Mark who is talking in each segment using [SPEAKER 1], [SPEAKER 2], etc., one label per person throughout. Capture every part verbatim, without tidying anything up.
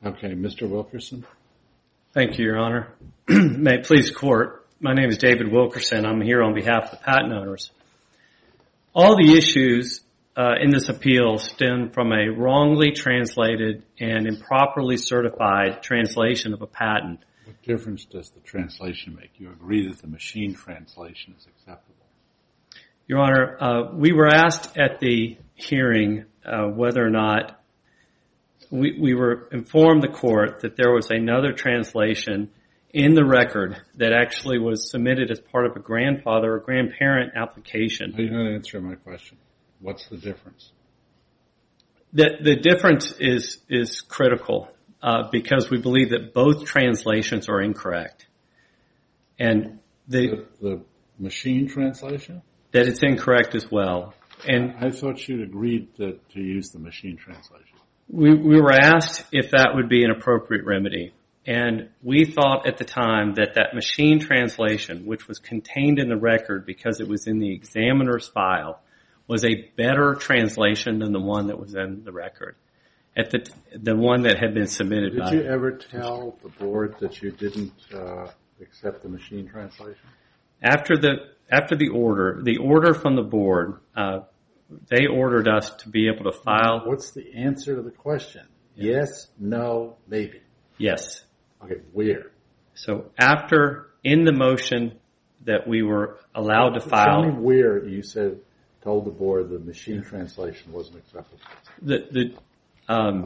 [SPEAKER 1] Okay, Mister Wilkerson.
[SPEAKER 2] Thank you, Your Honor. May it please the Court, my name is David Wilkerson. I'm here on behalf of the patent owners. All the issues uh, in this appeal stem from a wrongly translated and improperly certified translation of a patent.
[SPEAKER 1] What difference does the translation make? You agree that the machine translation is acceptable?
[SPEAKER 2] Your Honor, uh, we were asked at the hearing uh, whether or not we, we were informed the Court that there was another translation in the record that actually was submitted as part of a grandfather or grandparent application.
[SPEAKER 1] You're not answering my question. What's the difference?
[SPEAKER 2] The, the difference is, is critical uh, because we believe that both translations are incorrect. And the,
[SPEAKER 1] the, the machine translation?
[SPEAKER 2] That it's incorrect as well. And
[SPEAKER 1] I thought you'd agreed to, to use the machine translation.
[SPEAKER 2] We, we were asked if that would be an appropriate remedy. And we thought at the time that that machine translation, which was contained in the record because it was in the examiner's file, was a better translation than the one that was in the record, at the the one that had been submitted
[SPEAKER 1] Did
[SPEAKER 2] by...
[SPEAKER 1] Did you ever tell the board that you didn't uh, accept the machine translation?
[SPEAKER 2] After the after the order, the order from the board, uh, they ordered us to be able to file...
[SPEAKER 1] What's the answer to the question? Yes, no, maybe.
[SPEAKER 2] Yes.
[SPEAKER 1] Okay, where?
[SPEAKER 2] So after, in the motion that we were allowed to file...
[SPEAKER 1] Tell me where you said, told the board the machine translation wasn't acceptable.
[SPEAKER 2] The, the um,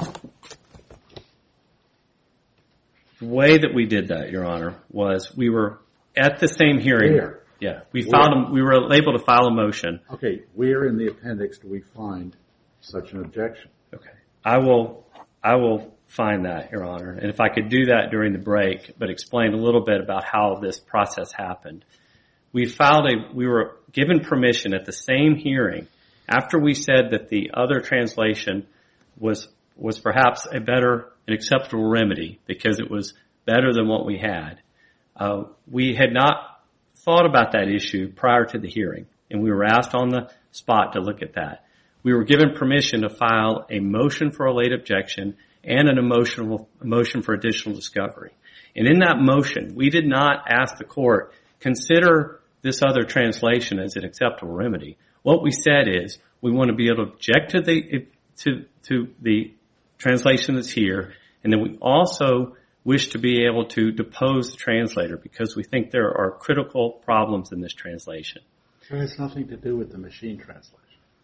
[SPEAKER 2] way that we did that, Your Honor, was we were at the same hearing...
[SPEAKER 1] Where?
[SPEAKER 2] Yeah, we
[SPEAKER 1] Where?
[SPEAKER 2] filed. A, we were able to file a motion.
[SPEAKER 1] Okay, where in the appendix do we find such an objection?
[SPEAKER 2] Okay, I will. I will find that, Your Honor, and if I could do that during the break, but explain a little bit about how this process happened. We filed a. We were given permission at the same hearing after we said that the other translation was was perhaps a better, an acceptable remedy because it was better than what we had. Uh, we had not thought about that issue prior to the hearing, and we were asked on the spot to look at that. We were given permission to file a motion for a late objection and an emotional motion for additional discovery. And in that motion, we did not ask the court, consider this other translation as an acceptable remedy. What we said is, we want to be able to object to the, to, to the translation that's here, and then we also wish to be able to depose the translator because we think there are critical problems in this translation.
[SPEAKER 1] It has nothing to do with the machine translation.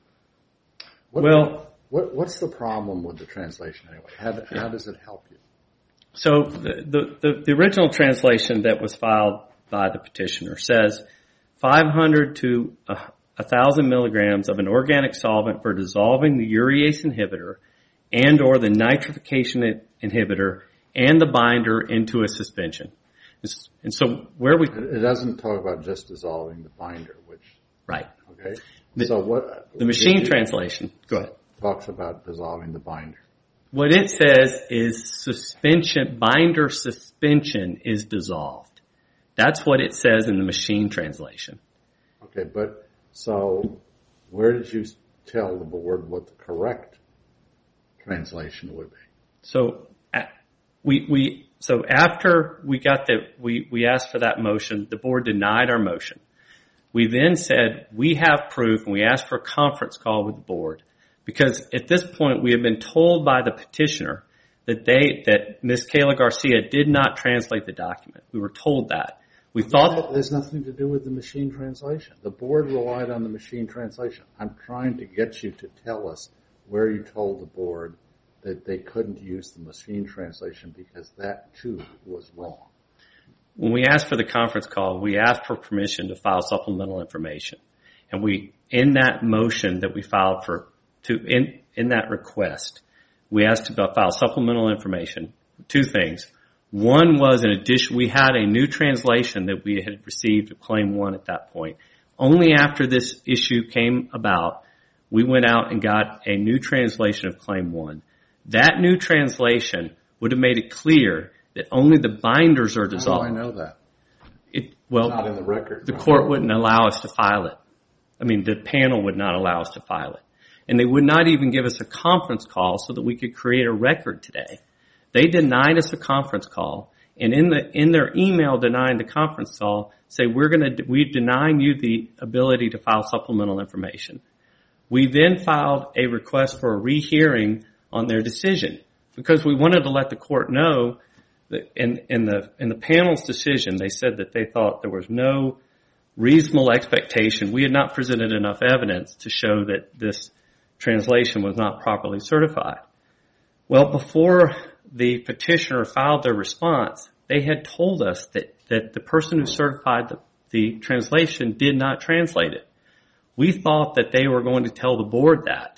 [SPEAKER 1] What,
[SPEAKER 2] well,
[SPEAKER 1] what, what's the problem with the translation anyway? How, how does it help you?
[SPEAKER 2] So the, the, the, the original translation that was filed by the petitioner says five hundred to one thousand milligrams of an organic solvent for dissolving the urease inhibitor and or the nitrification inhibitor and the binder into a suspension. And so where we...
[SPEAKER 1] It doesn't talk about just dissolving the binder, which...
[SPEAKER 2] Right.
[SPEAKER 1] Okay.
[SPEAKER 2] The,
[SPEAKER 1] so what...
[SPEAKER 2] The machine translation... Go ahead.
[SPEAKER 1] Talks about dissolving the binder.
[SPEAKER 2] What it says is suspension, binder suspension is dissolved. That's what it says in the machine translation.
[SPEAKER 1] Okay, but so where did you tell the board what the correct translation would be?
[SPEAKER 2] So... We, we, so after we got the, we, we asked for that motion, the board denied our motion. We then said, we have proof, and we asked for a conference call with the board because at this point we have been told by the petitioner that they, that Miz Kayla Garcia did not translate the document. We were told that. We thought...
[SPEAKER 1] There's nothing to do with the machine translation. The board relied on the machine translation. I'm trying to get you to tell us where you told the board that they couldn't use the machine translation because that, too, was wrong.
[SPEAKER 2] When we asked for the conference call, we asked for permission to file supplemental information. And we, in that motion that we filed for, to in, in that request, we asked to file supplemental information. Two things. One was an addition, we had a new translation that we had received of Claim one at that point. Only after this issue came about, we went out and got a new translation of Claim one. That new translation would have made it clear that only the binders are dissolved.
[SPEAKER 1] How do I know that?
[SPEAKER 2] It, well,
[SPEAKER 1] it's not in the record.
[SPEAKER 2] The court wouldn't allow us to file it. I mean, the panel would not allow us to file it. And they would not even give us a conference call so that we could create a record today. They denied us a conference call, and in the in their email denying the conference call, say we're going to we denying you the ability to file supplemental information. We then filed a request for a rehearing on their decision because we wanted to let the court know that in, in the in the panel's decision, they said that they thought there was no reasonable expectation. We had not presented enough evidence to show that this translation was not properly certified. Well, before the petitioner filed their response, they had told us that, that the person who certified the, the translation did not translate it. We thought that they were going to tell the board that,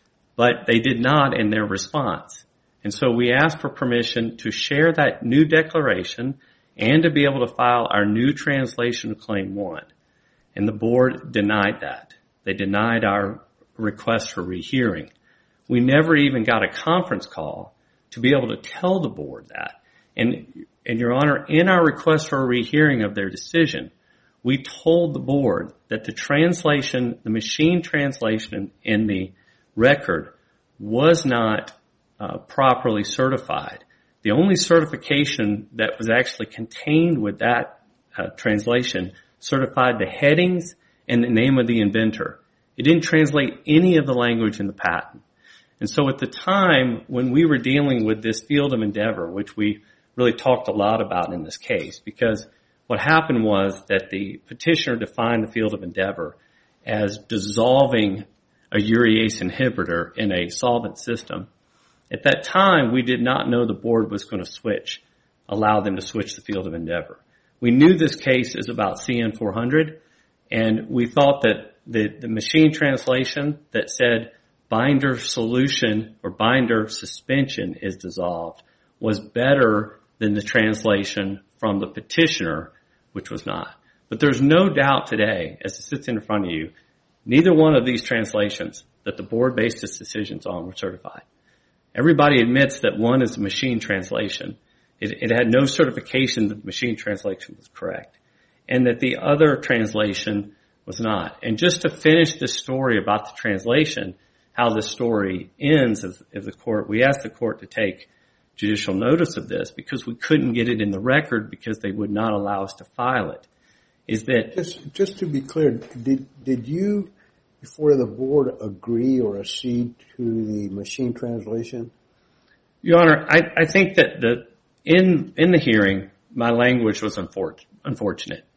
[SPEAKER 2] but they did not in their response. And so we asked for permission to share that new declaration and to be able to file our new translation of Claim one. And the board denied that. They denied our request for rehearing. We never even got a conference call to be able to tell the board that. And, and Your Honor, in our request for a rehearing of their decision, we told the board that the translation, the machine translation in the record was not uh, properly certified. The only certification that was actually contained with that uh, translation certified the headings and the name of the inventor. It didn't translate any of the language in the patent. And so at the time when we were dealing with this field of endeavor, which we really talked a lot about in this case, because what happened was that the petitioner defined the field of endeavor as dissolving a urease inhibitor in a solvent system. At that time, we did not know the board was going to switch, allow them to switch the field of endeavor. We knew this case is about C N four hundred, and we thought that the, the machine translation that said binder solution or binder suspension is dissolved was better than the translation from the petitioner, which was not. But there's no doubt today, as it sits in front of you, neither one of these translations that the board based its decisions on were certified. Everybody admits that one is a machine translation. It, it had no certification that the machine translation was correct, and that the other translation was not. And just to finish this story about the translation, how the story ends, if, if the court, we asked the court to take judicial notice of this because we couldn't get it in the record because they would not allow us to file it, is that...
[SPEAKER 3] Just, just to be clear, did, did you, before the board, agree or accede to the machine translation?
[SPEAKER 2] Your Honor, I, I think that the in in the hearing, my language was unfor- unfortunate.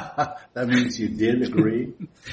[SPEAKER 3] That means you did agree?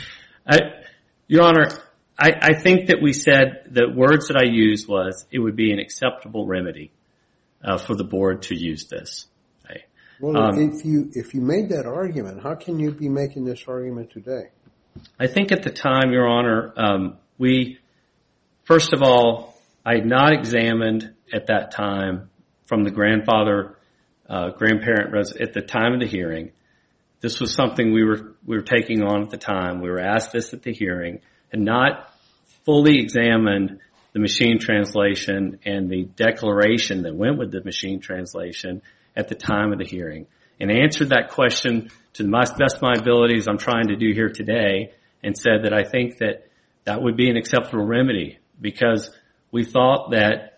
[SPEAKER 2] I, Your Honor, I, I think that we said the words that I used was it would be an acceptable remedy uh, for the board to use this. Right?
[SPEAKER 3] Well, um, if you if you made that argument, how can you be making this argument today?
[SPEAKER 2] I think at the time, Your Honor, um, we, first of all, I had not examined at that time from the grandfather, uh, grandparent res- at the time of the hearing. This was something we were we were taking on at the time. We were asked this at the hearing, and not fully examined the machine translation and the declaration that went with the machine translation at the time of the hearing, and answered that question to the best of my abilities I'm trying to do here today, and said that I think that that would be an acceptable remedy because we thought that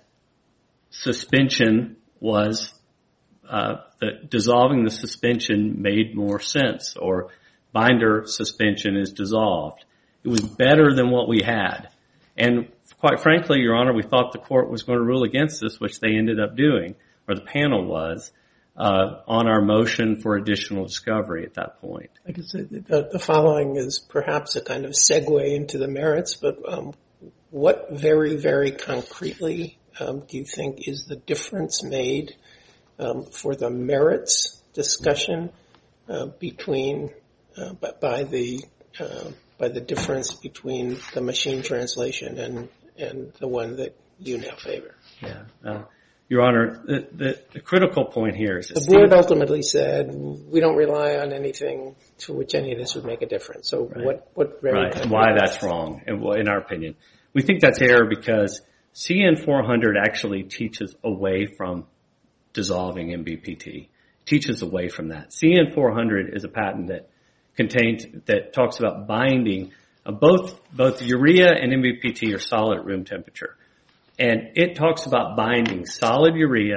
[SPEAKER 2] suspension was uh, that dissolving the suspension made more sense, or binder suspension is dissolved. It was better than what we had. And quite frankly, Your Honor, we thought the court was going to rule against us, which they ended up doing, or the panel was, uh, on our motion for additional discovery at that point.
[SPEAKER 4] I could say that the following is perhaps a kind of segue into the merits, but um, what very, very concretely um, do you think is the difference made um, for the merits discussion uh, between, uh, by the uh, by the difference between the machine translation and, and the one that you now favor?
[SPEAKER 2] Yeah. Uh, Your Honor, the, the, the critical point here is...
[SPEAKER 4] The board ultimately said, we don't rely on anything to which any of this would make a difference. So right. what, what very...
[SPEAKER 2] Right, and why that's wrong, in our opinion. We think that's error because C N four hundred actually teaches away from dissolving M B P T. Teaches away from that. C N four hundred is a patent that contains, that talks about binding. Uh, both, both urea and M B P T are solid at room temperature. And it talks about binding solid urea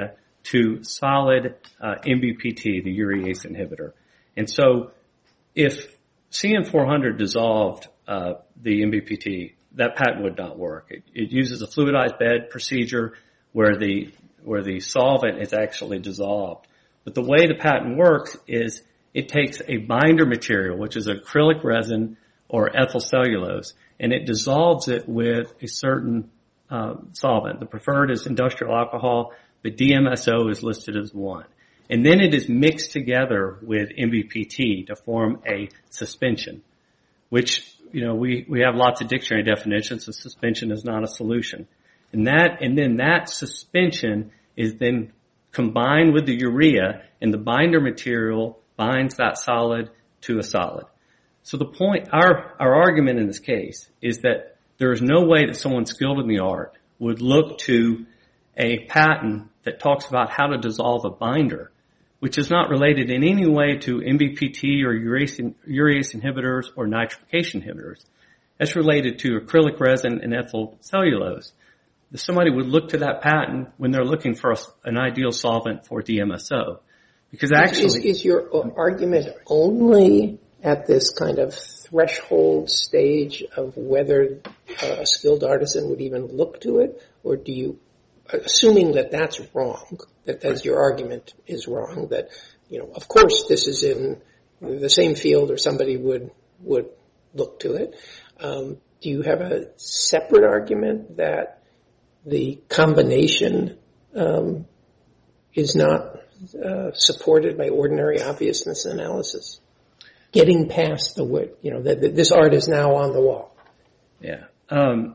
[SPEAKER 2] to solid uh, M B P T, the urease inhibitor. And so if C N four hundred dissolved uh, the M B P T, that patent would not work. It, it uses a fluidized bed procedure where the where the solvent is actually dissolved. But the way the patent works is it takes a binder material, which is acrylic resin or ethyl cellulose, and it dissolves it with a certain uh, solvent. The preferred is industrial alcohol, but D M S O is listed as one. And then it is mixed together with M B P T to form a suspension, which, you know, we, we have lots of dictionary definitions. A suspension is not a solution. And that, and then that suspension is then combined with the urea, and the binder material binds that solid to a solid. So the point, our, our argument in this case is that there is no way that someone skilled in the art would look to a patent that talks about how to dissolve a binder, which is not related in any way to M B P T or urease, urease inhibitors or nitrification inhibitors. That's related to acrylic resin and ethyl cellulose. Somebody would look to that patent when they're looking for a, an ideal solvent for D M S O. Because actually...
[SPEAKER 4] Is, is your argument only at this kind of threshold stage of whether a skilled artisan would even look to it? Or do you, assuming that that's wrong, that as your argument is wrong, that, you know, of course this is in the same field or somebody would, would look to it. Um, do you have a separate argument that the combination um, is not uh, supported by ordinary obviousness analysis? Getting past the, you know, that this art is now on the wall.
[SPEAKER 2] Yeah. Um,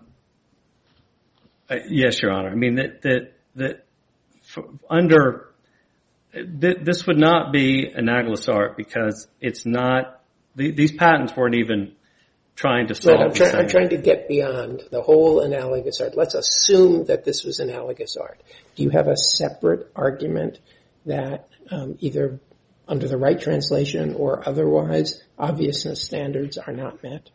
[SPEAKER 2] uh, yes, Your Honor. I mean, that, that, that under, th- this would not be analogous art because it's not, th- these patents weren't even trying to solve
[SPEAKER 4] well, I'm, try-
[SPEAKER 2] the
[SPEAKER 4] I'm trying to get beyond the whole analogous art. Let's assume that this was analogous art. Do you have a separate argument that um, either under the right translation or otherwise obviousness standards are not met?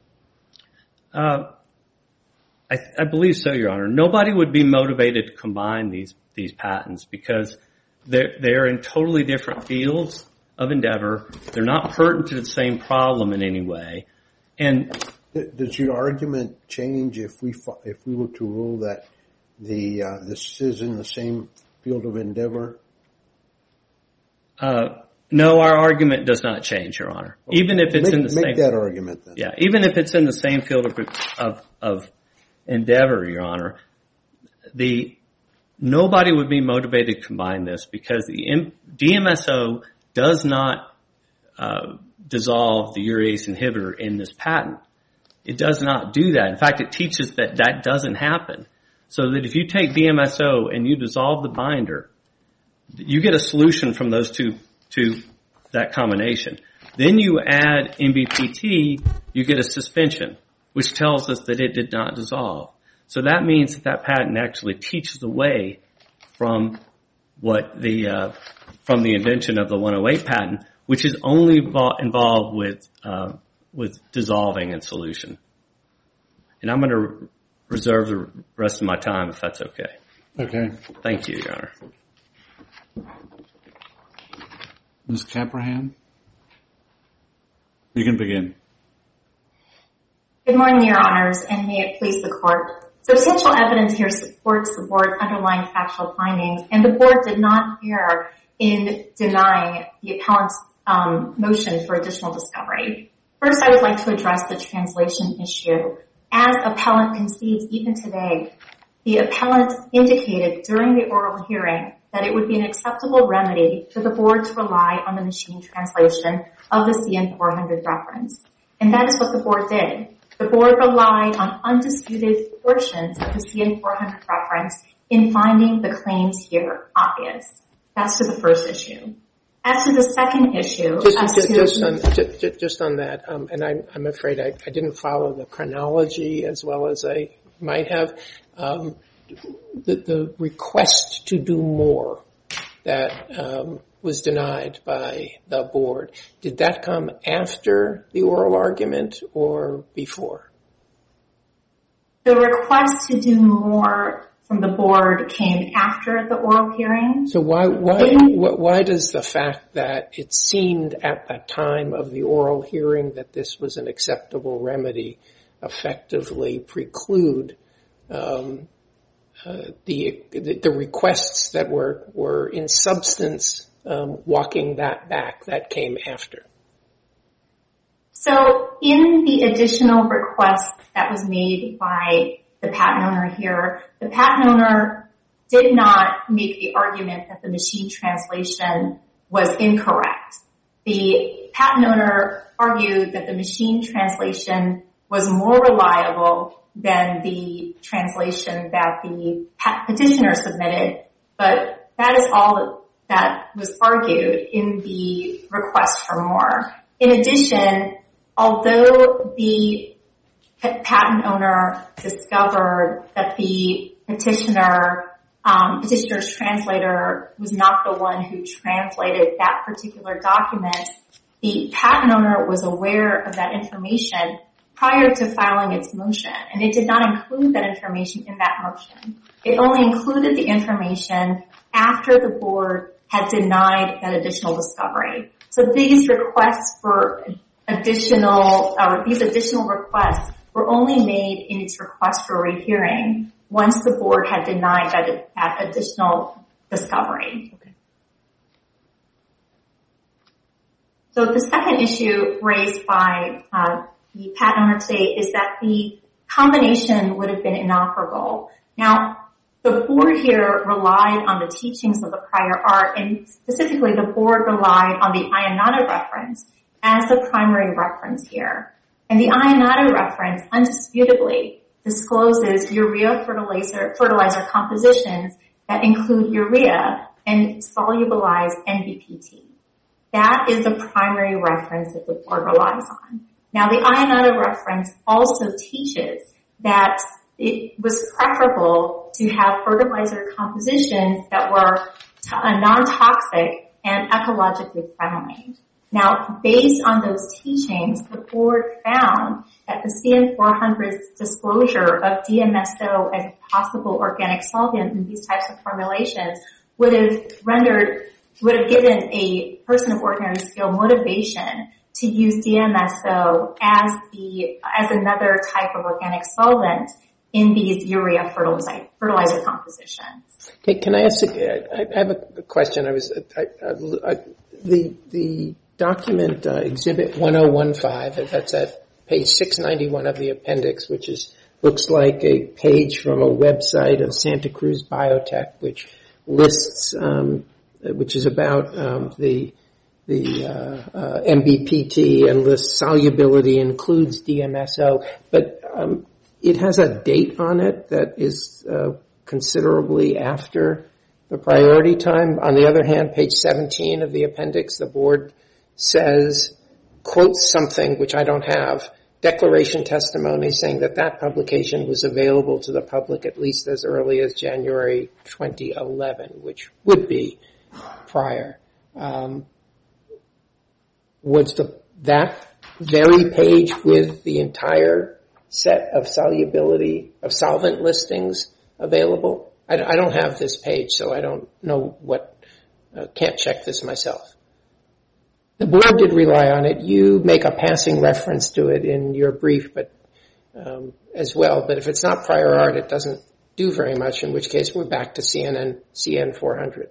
[SPEAKER 2] Uh, I, I believe so, Your Honor. Nobody would be motivated to combine these these patents because they're, they're in totally different fields of endeavor. They're not pertinent to the same problem in any way. And
[SPEAKER 3] does your argument change if we if we were to rule that the uh, this is in the same field of endeavor?
[SPEAKER 2] Uh, no, our argument does not change, Your Honor. Even if it's
[SPEAKER 3] make,
[SPEAKER 2] in the
[SPEAKER 3] make
[SPEAKER 2] same
[SPEAKER 3] that argument then.
[SPEAKER 2] Yeah, even if it's in the same field of of, of endeavor, Your Honor, the nobody would be motivated to combine this because the D M S O does not uh, dissolve the urease inhibitor in this patent. It does not do that. In fact, it teaches that that doesn't happen. So that if you take D M S O and you dissolve the binder, you get a solution from those two to that combination. Then you add M B P T, you get a suspension, which tells us that it did not dissolve. So that means that that patent actually teaches away from what the uh, from the invention of the one oh eight patent, which is only involved with uh, with dissolving in solution. And I'm going to reserve the rest of my time if that's okay.
[SPEAKER 1] Okay.
[SPEAKER 2] Thank you, Your Honor.
[SPEAKER 1] Miz Caprahan, you can begin.
[SPEAKER 5] Good morning, Your Honors, and may it please the Court. Substantial evidence here supports the Board's underlying factual findings, and the Board did not err in denying the appellant's um, motion for additional discovery. First, I would like to address the translation issue. As appellant concedes even today, the appellant indicated during the oral hearing that it would be an acceptable remedy for the Board to rely on the machine translation of the C N four hundred reference. And that is what the Board did. The Board relied on undisputed portions of the C N four hundred reference in finding the claims here obvious. That's to the first issue. As to the second issue...
[SPEAKER 4] Just,
[SPEAKER 5] as
[SPEAKER 4] just,
[SPEAKER 5] to,
[SPEAKER 4] just, on, just, just on that, um, and I'm, I'm afraid I, I didn't follow the chronology as well as I might have. Um, the, the request to do more that um, was denied by the Board, did that come after the oral argument or before?
[SPEAKER 5] The request to do more from the board came after the oral hearing.
[SPEAKER 4] So why why why does the fact that it seemed at the time of the oral hearing that this was an acceptable remedy effectively preclude um, uh, the, the the requests that were were in substance um, walking that back that came after?
[SPEAKER 5] So in the additional request that was made by the patent owner here, the patent owner did not make the argument that the machine translation was incorrect. The patent owner argued that the machine translation was more reliable than the translation that the petitioner submitted, but that is all that was argued in the request for more. In addition, although the patent owner discovered that the petitioner, um, petitioner's translator was not the one who translated that particular document, the patent owner was aware of that information prior to filing its motion, and it did not include that information in that motion. It only included the information after the board had denied that additional discovery. So these requests for additional, or these additional requests were only made in its request for rehearing once the board had denied that, that additional discovery. Okay. So the second issue raised by uh, the patent owner today is that the combination would have been inoperable. Now, the board here relied on the teachings of the prior art, and specifically the board relied on the Ionata reference as the primary reference here. And the Ionata reference undisputably discloses urea fertilizer, fertilizer compositions that include urea and solubilized N B P T. That is the primary reference that the board relies on. Now, the Ionata reference also teaches that it was preferable to have fertilizer compositions that were non-toxic and ecologically friendly. Now, based on those teachings, the board found that the C N four hundred's disclosure of D M S O as a possible organic solvent in these types of formulations would have rendered, would have given a person of ordinary skill motivation to use D M S O as the, as another type of organic solvent in these urea fertilizer, fertilizer compositions.
[SPEAKER 4] Okay, can I ask, I have a question. I was, I, I, I, the, the, Document uh, Exhibit one oh one five, that's at page six ninety-one of the appendix, which is looks like a page from a website of Santa Cruz Biotech, which lists, um, which is about um, the the uh, uh, M B P T and lists solubility, includes D M S O, but um, it has a date on it that is uh, considerably after the priority time. On the other hand, page seventeen of the appendix, the board says, quotes something which I don't have, declaration testimony saying that that publication was available to the public at least as early as January twenty eleven, which would be prior. Um, was the, that very page with the entire set of solubility, of solvent listings available? I, I don't have this page, so I don't know what, uh, can't check this myself. The board did rely on it. You make a passing reference to it in your brief, but um, as well. But if it's not prior art, it doesn't do very much, in which case we're back to C N N, C N four hundred.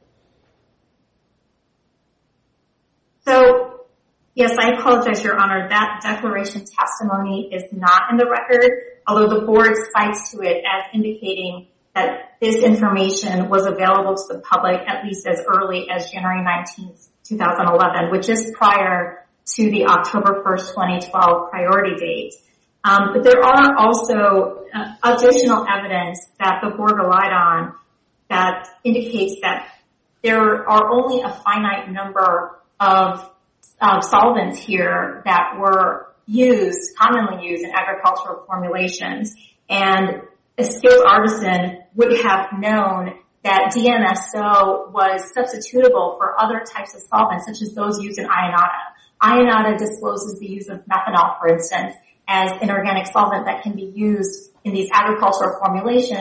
[SPEAKER 5] So, yes, I apologize, Your Honor. That declaration testimony is not in the record, although the board cites to it as indicating that this information was available to the public at least as early as January nineteenth, twenty eleven, which is prior to the October first, twenty twelve priority date. Um, but there are also uh, additional evidence that the board relied on that indicates that there are only a finite number of uh, solvents here that were used, commonly used in agricultural formulations, and a skilled artisan would have known that D M S O was substitutable for other types of solvents, such as those used in Ionata. Ionata discloses the use of methanol, for instance, as an organic solvent that can be used in these agricultural formulations,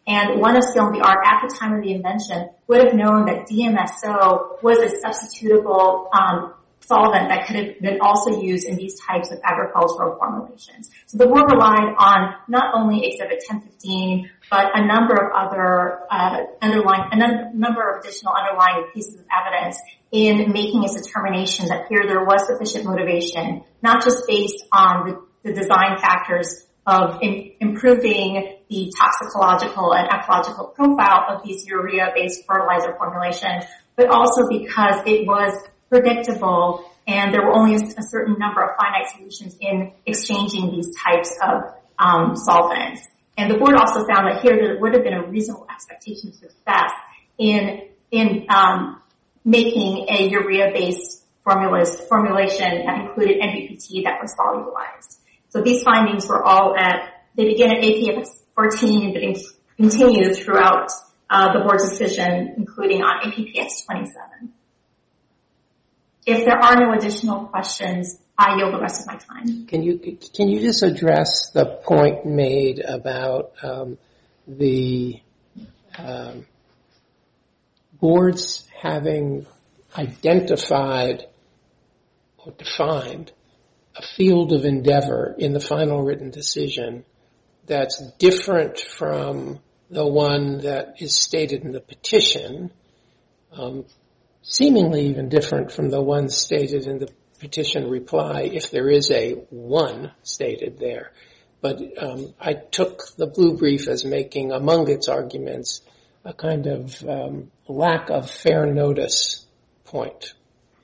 [SPEAKER 5] And one of skill in the art at the time of the invention would have known that D M S O was a substitutable um, solvent that could have been also used in these types of agricultural formulations. So the board relied on not only Exhibit ten fifteen, but a number of other uh, underlying, a number of additional underlying pieces of evidence in making its determination that here there was sufficient motivation, not just based on the, the design factors of in, improving the toxicological and ecological profile of these urea-based fertilizer formulations, but also because it was predictable and there were only a, a certain number of finite solutions in exchanging these types of um, solvents. And the board also found that here there would have been a reasonable expectation of success in in um, making a urea-based formulas, formulation that included N B P T that was solubilized. So these findings were all at, they begin at A P F fourteen and continue throughout uh, the board's decision, including on A P P X twenty-seven. If there are no additional questions, I yield the rest of my time.
[SPEAKER 4] Can you can you just address the point made about um, the um, boards having identified or defined a field of endeavor in the final written decision that's different from the one that is stated in the petition, um, seemingly even different from the one stated in the petition reply, if there is a one stated there. But um, I took the blue brief as making, among its arguments, a kind of um, lack of fair notice point.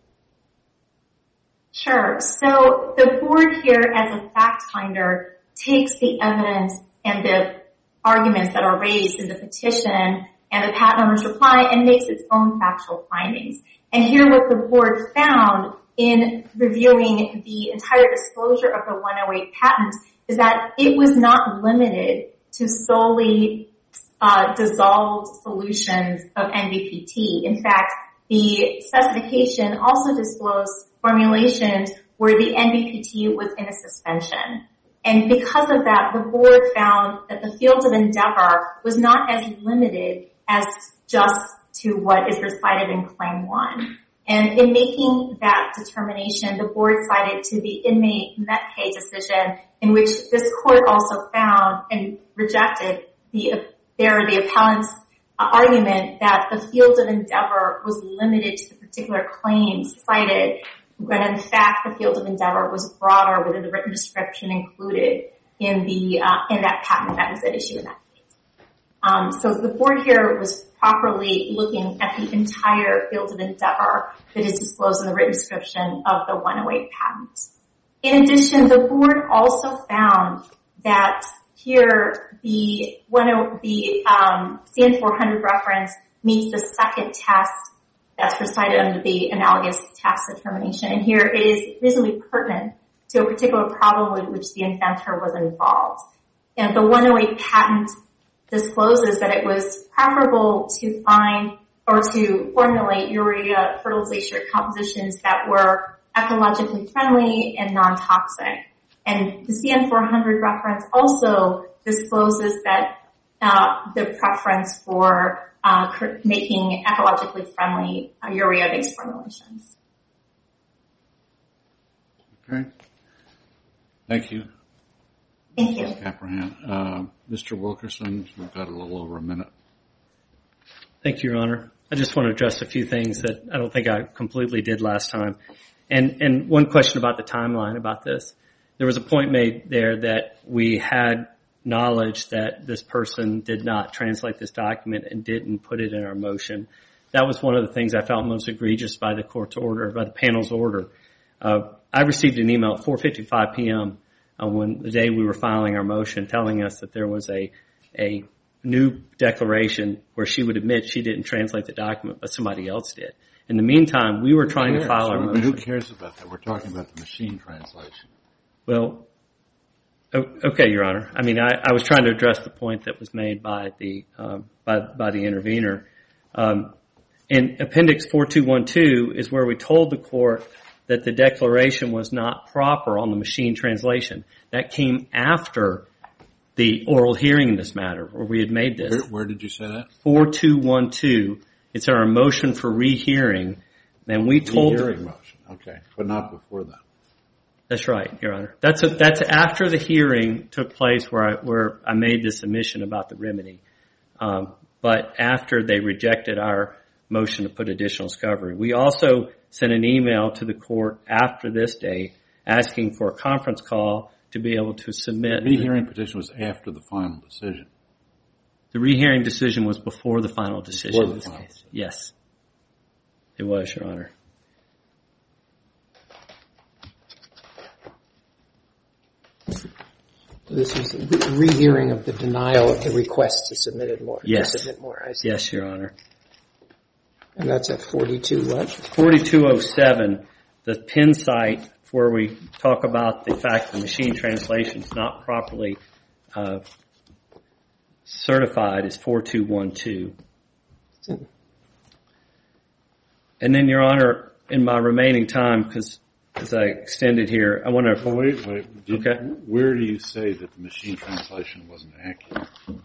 [SPEAKER 5] Sure. So the board here, as a fact finder, takes the evidence and the arguments that are raised in the petition and the patent owner's reply and makes its own factual findings. And here what the board found in reviewing the entire disclosure of the one oh eight patent is that it was not limited to solely uh, dissolved solutions of N B P T. In fact, the specification also disclosed formulations where the N B P T was in a suspension. And because of that, the board found that the field of endeavor was not as limited as just to what is recited in Claim one. And in making that determination, the board cited to the inmate Metcalfe decision, in which this court also found and rejected the there the appellant's uh, argument that the field of endeavor was limited to the particular claims cited, when in fact the field of endeavor was broader within the written description included in the uh, in that patent that was at issue in that case. Um, so the board here was properly looking at the entire field of endeavor that is disclosed in the written description of the one oh eight patent. In addition, the board also found that here the the um, C N four hundred reference meets the second test that's recited under the analogous task determination. And here it is reasonably pertinent to a particular problem with which the inventor was involved. And the one oh eight patent discloses that it was preferable to find or to formulate urea fertilization compositions that were ecologically friendly and non-toxic. And the C N four hundred reference also discloses that uh, the preference for uh, making ecologically friendly uh, urea-based formulations.
[SPEAKER 1] Okay. Thank you.
[SPEAKER 5] Thank you.
[SPEAKER 1] Miz Caprahan. Uh, Mister Wilkerson, we've got a little over a minute.
[SPEAKER 2] Thank you, Your Honor. I just want to address a few things that I don't think I completely did last time. And, and one question about the timeline about this. There was a point made there that we had knowledge that this person did not translate this document and didn't put it in our motion. That was one of the things I felt most egregious by the court's order, by the panel's order. Uh, I received an email at four fifty-five p.m. Uh, when the day we were filing our motion telling us that there was a, a new declaration where she would admit she didn't translate the document, but somebody else did. In the meantime, we were trying to file our motion.
[SPEAKER 1] Who cares about that? We're talking about the machine translation.
[SPEAKER 2] Well, okay, Your Honor. I mean, I, I was trying to address the point that was made by the um, by, by the intervener. Um, in Appendix four two one two is where we told the court that the declaration was not proper on the machine translation. That came after the oral hearing in this matter, where we had made this.
[SPEAKER 1] Where, where did you say that?
[SPEAKER 2] four two one two. It's our motion for rehearing. And we told...
[SPEAKER 1] Rehearing motion, okay. But not before that.
[SPEAKER 2] That's right, Your Honor. That's a, that's after the hearing took place where I, where I made this admission about the remedy. Um, but after they rejected our motion to put additional discovery. We also sent an email to the court after this date asking for a conference call to be able to submit...
[SPEAKER 1] The rehearing petition was after the final decision.
[SPEAKER 2] The rehearing decision was before the final decision in this
[SPEAKER 1] final
[SPEAKER 2] case.
[SPEAKER 1] decision.
[SPEAKER 2] Yes. It was, Your Honor.
[SPEAKER 4] This is a rehearing of the denial of the request to submit more.
[SPEAKER 2] Yes.
[SPEAKER 4] To submit more, I see.
[SPEAKER 2] Yes, Your Honor.
[SPEAKER 4] And that's at forty-two what?
[SPEAKER 2] forty-two oh seven, the pin site where we talk about the fact the machine translation is not properly uh, certified is four two one two. And then, Your Honor, in my remaining time, because as I extended here, I want to...
[SPEAKER 1] Well, wait, wait. Did,
[SPEAKER 2] Okay.
[SPEAKER 1] Where do you say that the machine translation wasn't accurate?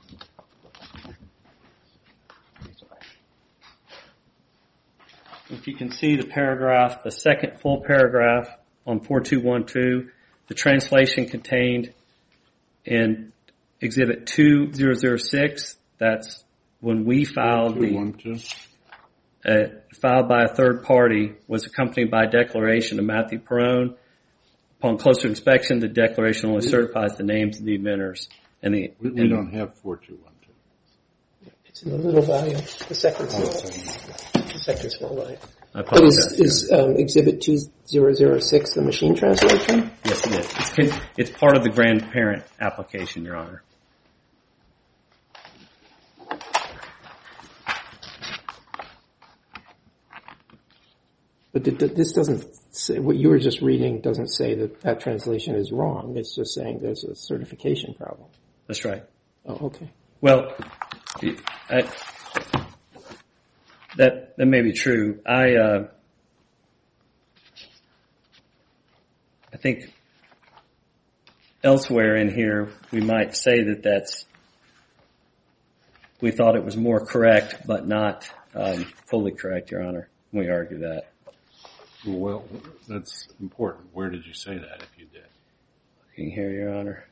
[SPEAKER 2] If you can see the paragraph, the second full paragraph on four two one two, the translation contained in Exhibit two thousand six, that's when we filed the...
[SPEAKER 1] two one two?
[SPEAKER 2] Uh, filed by a third party, was accompanied by a declaration of Matthew Perrone. Upon closer inspection, the declaration only certifies the names of the inventors. And the
[SPEAKER 1] We, we
[SPEAKER 2] and
[SPEAKER 1] don't have four two one two.
[SPEAKER 4] It's in the little volume, the second
[SPEAKER 1] Oh,
[SPEAKER 4] small,
[SPEAKER 1] it's
[SPEAKER 4] the second small volume.
[SPEAKER 2] I
[SPEAKER 4] But
[SPEAKER 2] apologize.
[SPEAKER 4] is, is um, Exhibit two thousand six the machine translation?
[SPEAKER 2] Yes, it is. It's, it's part of the grandparent application, Your Honor.
[SPEAKER 4] But th- th- this doesn't say, what you were just reading doesn't say that that translation is wrong. It's just saying there's a certification problem.
[SPEAKER 2] That's right.
[SPEAKER 4] Oh, okay.
[SPEAKER 2] Well, I, that that may be true. I uh, I think elsewhere in here we might say that that's we thought it was more correct, but not um, fully correct, Your Honor. We argue that.
[SPEAKER 1] Well, that's important. Where did you say that, if you did?
[SPEAKER 2] Looking here, Your Honor.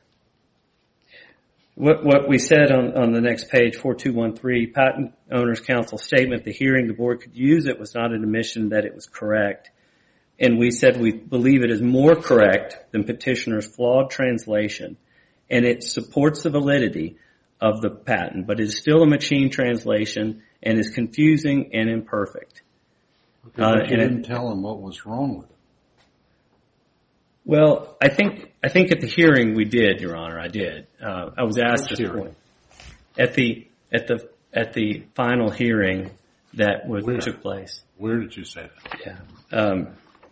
[SPEAKER 2] What, what we said on, on the next page, four two one three, Patent Owners Council statement, the hearing the board could use it was not an admission that it was correct. And we said we believe it is more correct than petitioner's flawed translation, and it supports the validity of the patent, but it is still a machine translation and is confusing and imperfect.
[SPEAKER 1] Okay,
[SPEAKER 2] Uh,
[SPEAKER 1] but you
[SPEAKER 2] and it-
[SPEAKER 1] didn't tell them what was wrong with it.
[SPEAKER 2] Well, I think I think at the hearing we did, Your Honor. I did. Uh, I was asked
[SPEAKER 1] Which
[SPEAKER 2] this
[SPEAKER 1] hearing?
[SPEAKER 2] point at the at the at the final hearing that was,
[SPEAKER 1] Where?
[SPEAKER 2] took place.
[SPEAKER 1] Where did you say that?
[SPEAKER 2] Yeah. Um,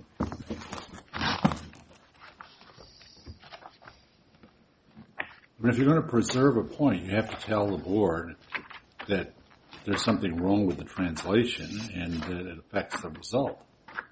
[SPEAKER 1] I mean, if you're going to preserve a point, you have to tell the board that there's something wrong with the translation and that it affects the result.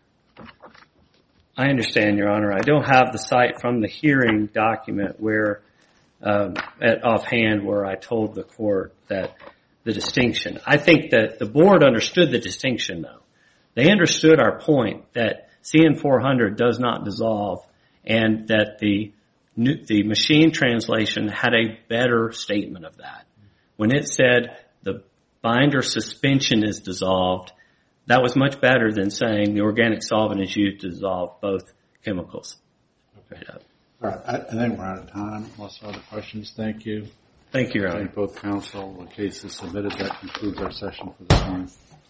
[SPEAKER 2] I understand, Your Honor. I don't have the site from the hearing document where, um, at offhand, where I told the court that the distinction. I think that the board understood the distinction, though. They understood our point that C N four hundred does not dissolve, and that the the machine translation had a better statement of that. When it said the binder suspension is dissolved, that was much better than saying the organic solvent is used to dissolve both chemicals.
[SPEAKER 1] Okay. All right. I, I think we're out of time. Unless other questions, thank you.
[SPEAKER 2] Thank you, Your Honor.
[SPEAKER 1] Thank both counsel. The case is submitted. That concludes our session for this morning.